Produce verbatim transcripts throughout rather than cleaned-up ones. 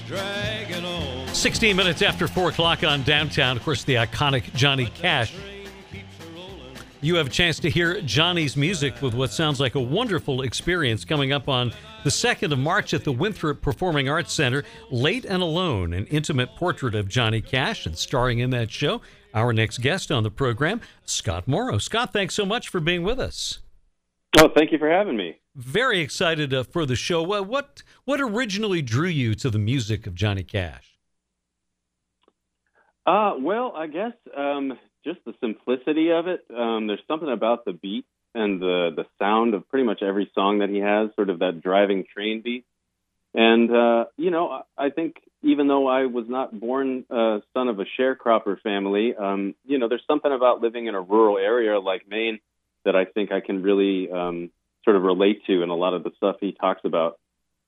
dragging on. sixteen minutes after four o'clock on Downtown, of course, the iconic Johnny Cash. You have a chance to hear Johnny's music with what sounds like a wonderful experience coming up on the second of March at the Winthrop Performing Arts Center. Late and Alone, an intimate portrait of Johnny Cash, and starring in that show, our next guest on the program, Scott Morrow. Scott, thanks so much for being with us. Oh, thank you for having me. Very excited uh, for the show. Uh, what what originally drew you to the music of Johnny Cash? Uh, well, I guess um, just the simplicity of it. Um, there's something about the beat and the, the sound of pretty much every song that he has, sort of that driving train beat. And, uh, you know, I think even though I was not born uh, son of a sharecropper family, um, you know, there's something about living in a rural area like Maine that I think I can really um, sort of relate to in a lot of the stuff he talks about.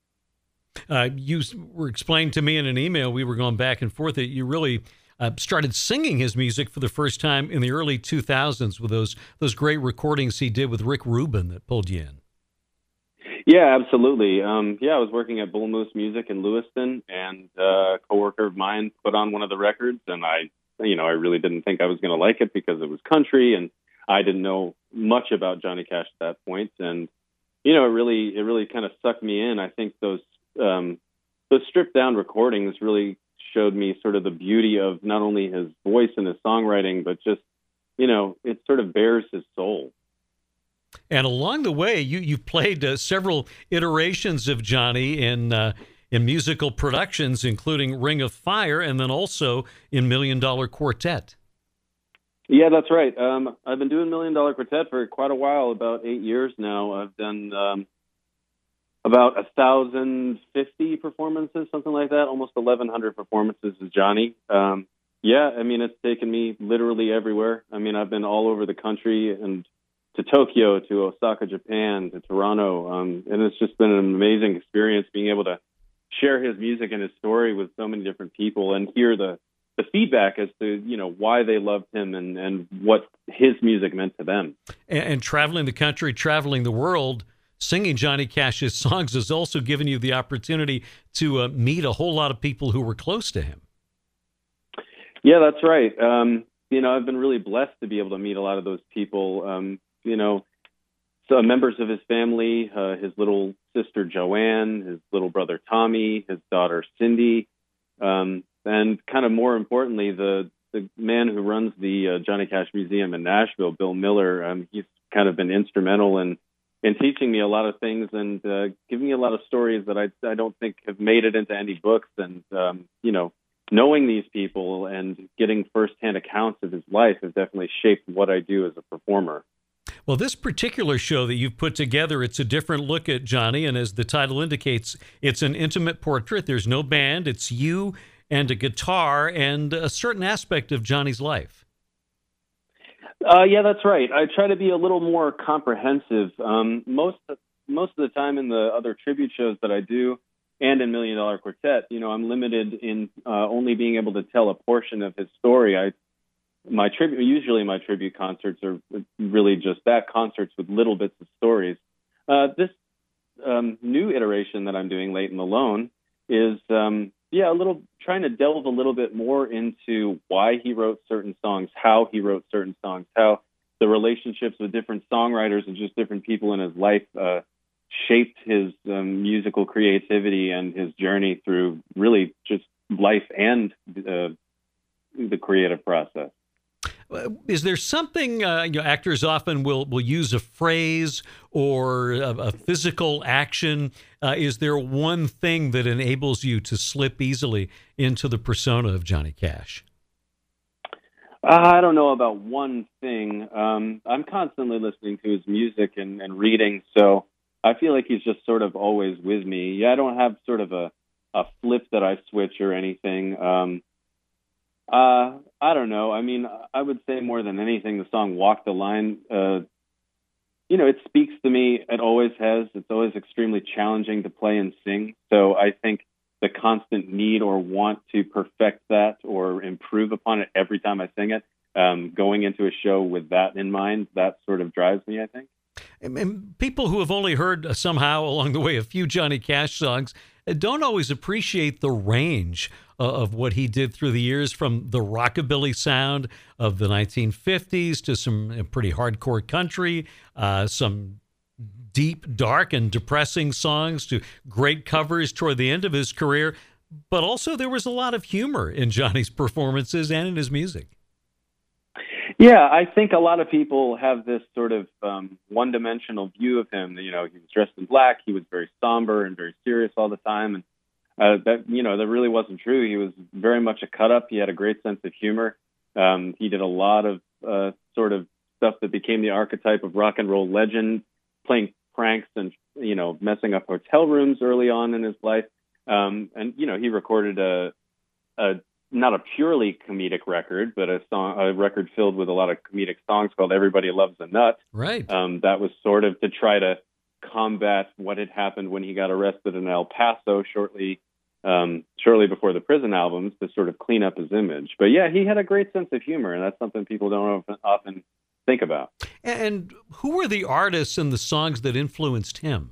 Uh, you were explaining to me in an email, we were going back and forth, that you really uh, started singing his music for the first time in the early two thousands with those those great recordings he did with Rick Rubin that pulled you in. Yeah, absolutely. Um, yeah, I was working at Bull Moose Music in Lewiston, and uh, a coworker of mine put on one of the records, and I, you know, I really didn't think I was going to like it because it was country, and I didn't know much about Johnny Cash at that point. And, you know, it really, it really kind of sucked me in. I think those, um, those stripped down recordings really showed me sort of the beauty of not only his voice and his songwriting, but just, you know, it sort of bears his soul. And along the way, you, you've played uh, several iterations of Johnny in uh, in musical productions, including Ring of Fire, and then also in Million Dollar Quartet. Yeah, that's right. Um, I've been doing Million Dollar Quartet for quite a while, about eight years now. I've done um, about one thousand fifty performances, something like that, almost eleven hundred performances as Johnny. Um, yeah, I mean, it's taken me literally everywhere. I mean, I've been all over the country and to Tokyo, to Osaka, Japan, to Toronto. Um, and it's just been an amazing experience being able to share his music and his story with so many different people and hear the, the feedback as to, you know, why they loved him and, and what his music meant to them. And, and traveling the country, traveling the world, singing Johnny Cash's songs has also given you the opportunity to uh, meet a whole lot of people who were close to him. Yeah, that's right. Um, you know, I've been really blessed to be able to meet a lot of those people. Um, you know, so members of his family, uh, his little sister Joanne, his little brother Tommy, his daughter Cindy, um, and kind of more importantly, the the man who runs the uh, Johnny Cash Museum in Nashville, Bill Miller. Um, he's kind of been instrumental in in teaching me a lot of things and uh, giving me a lot of stories that I I don't think have made it into any books. And um, you know, knowing these people and getting firsthand accounts of his life has definitely shaped what I do as a performer. Well, this particular show that you've put together, it's a different look at Johnny, and as the title indicates, it's an intimate portrait. There's no band. It's you and a guitar and a certain aspect of Johnny's life. Uh, yeah, that's right. I try to be a little more comprehensive. Um, most most of the time in the other tribute shows that I do and in Million Dollar Quartet, you know, I'm limited in uh, only being able to tell a portion of his story. I My tribute, usually my tribute concerts are really just that, concerts with little bits of stories. Uh, this um, new iteration that I'm doing, Late and Alone, is, um, yeah, a little, trying to delve a little bit more into why he wrote certain songs, how he wrote certain songs, how the relationships with different songwriters and just different people in his life uh, shaped his um, musical creativity and his journey through really just life and uh, the creative process. Is there something, uh, you know, actors often will, will use a phrase or a, a physical action. Uh, is there one thing that enables you to slip easily into the persona of Johnny Cash? Uh, I don't know about one thing. Um, I'm constantly listening to his music and, and reading, so I feel like he's just sort of always with me. Yeah, I don't have sort of a, a flip that I switch or anything. Um, Uh, I don't know. I mean, I would say more than anything, the song Walk the Line, uh, you know, it speaks to me. It always has. It's always extremely challenging to play and sing. So I think the constant need or want to perfect that or improve upon it every time I sing it, um, going into a show with that in mind, that sort of drives me, I think. And people who have only heard uh, somehow along the way a few Johnny Cash songs, don't always appreciate the range uh, of what he did through the years, from the rockabilly sound of the nineteen fifties to some pretty hardcore country, uh, some deep, dark, and depressing songs to great covers toward the end of his career. But also there was a lot of humor in Johnny's performances and in his music. Yeah, I think a lot of people have this sort of um, one-dimensional view of him. You know, he was dressed in black, he was very somber and very serious all the time, and uh, that you know that really wasn't true. He was very much a cut-up. He had a great sense of humor. Um, he did a lot of uh, sort of stuff that became the archetype of rock and roll legend, playing pranks and you know messing up hotel rooms early on in his life. Um, and you know, he recorded a a not a purely comedic record, but a song, a record filled with a lot of comedic songs called "Everybody Loves a Nut." Right. Um, that was sort of to try to combat what had happened when he got arrested in El Paso shortly, um, shortly before the prison albums, to sort of clean up his image. But yeah, he had a great sense of humor, and that's something people don't often, often think about. And who were the artists and the songs that influenced him?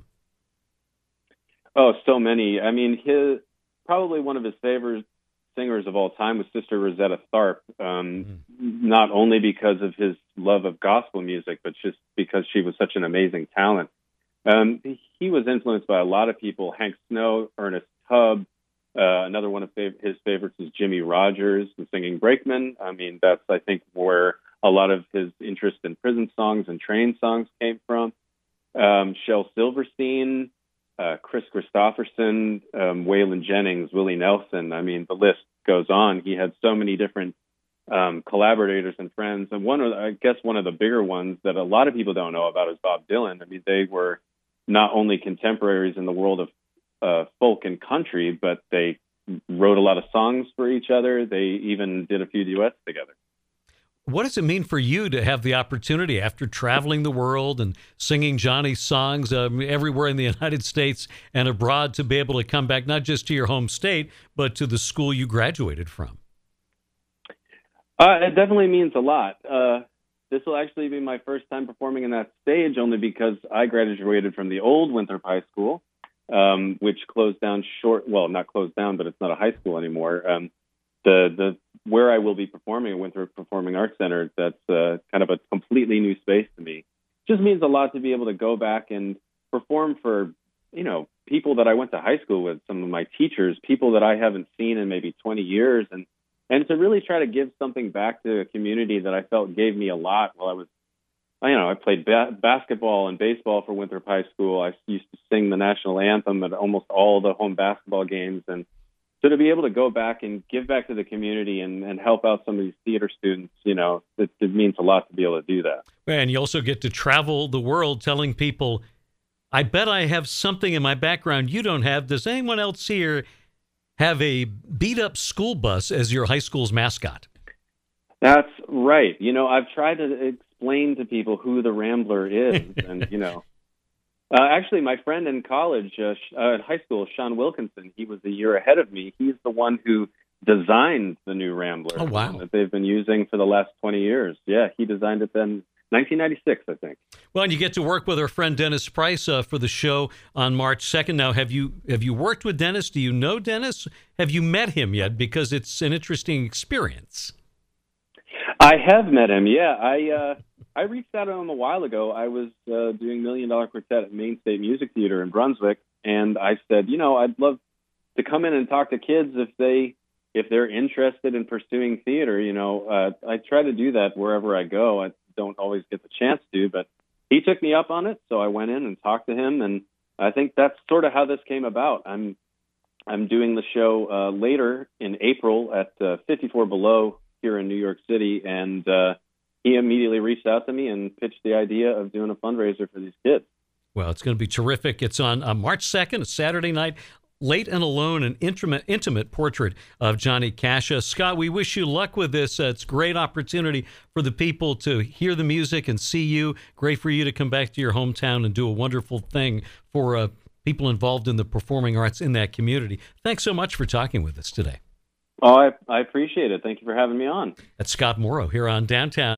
Oh, so many. I mean, his probably one of his favorite singers of all time was Sister Rosetta Tharpe, um, mm-hmm. not only because of his love of gospel music, but just because she was such an amazing talent. Um, he was influenced by a lot of people: Hank Snow, Ernest Tubb. Uh, another one of fav- his favorites is Jimmy Rogers, the singing brakeman. I mean, that's, I think, where a lot of his interest in prison songs and train songs came from. Um, Shel Silverstein, Uh, Chris Christopherson, um, Waylon Jennings, Willie Nelson. I mean, the list goes on. He had so many different um, collaborators and friends. And one of, the, I guess, one of the bigger ones that a lot of people don't know about is Bob Dylan. I mean, they were not only contemporaries in the world of uh, folk and country, but they wrote a lot of songs for each other. They even did a few duets together. What does it mean for you to have the opportunity, after traveling the world and singing Johnny's songs um, everywhere in the United States and abroad, to be able to come back not just to your home state, but to the school you graduated from? Uh, it definitely means a lot. Uh, this will actually be my first time performing in that stage, only because I graduated from the old Winthrop High School, um, which closed down short, well, not closed down, but it's not a high school anymore. Um, the, the, where I will be performing at Winthrop Performing Arts Center, that's uh, kind of a completely new space to me. It just means a lot to be able to go back and perform for, you know, people that I went to high school with, some of my teachers, people that I haven't seen in maybe twenty years, and and to really try to give something back to a community that I felt gave me a lot while I was, you know, I played ba- basketball and baseball for Winthrop High School. I used to sing the national anthem at almost all the home basketball games. And so to be able to go back and give back to the community and, and help out some of these theater students, you know, it, it means a lot to be able to do that. And you also get to travel the world telling people, I bet I have something in my background you don't have. Does anyone else here have a beat-up school bus as your high school's mascot? That's right. You know, I've tried to explain to people who the Rambler is. And, you know, uh, actually, my friend in college, uh, uh, in high school, Sean Wilkinson, he was a year ahead of me. He's the one who designed the new Rambler. Oh, wow. That they've been using for the last twenty years. Yeah, he designed it then. nineteen ninety-six, I think. Well, and you get to work with our friend Dennis Price uh, for the show on March second. Now, have you have you worked with Dennis? Do you know Dennis? Have you met him yet? Because it's an interesting experience. I have met him, yeah. I uh, I reached out to him a while ago. I was uh, doing Million Dollar Quartet at Maine State Music Theater in Brunswick, and I said, you know, I'd love to come in and talk to kids if they if they're interested in pursuing theater. You know, uh, I try to do that wherever I go. I don't always get the chance to, but he took me up on it, so I went in and talked to him, and I think that's sort of how this came about. I'm I'm doing the show uh, later in April at uh, fifty-four Below here in New York City, and uh, he immediately reached out to me and pitched the idea of doing a fundraiser for these kids. Well, it's going to be terrific. It's on uh, March second, a Saturday night. Late and Alone, an intimate, intimate portrait of Johnny Cash. Uh, Scott, we wish you luck with this. Uh, it's a great opportunity for the people to hear the music and see you. Great for you to come back to your hometown and do a wonderful thing for uh, people involved in the performing arts in that community. Thanks so much for talking with us today. Oh, I, I appreciate it. Thank you for having me on. That's Scott Morrow here on Downtown.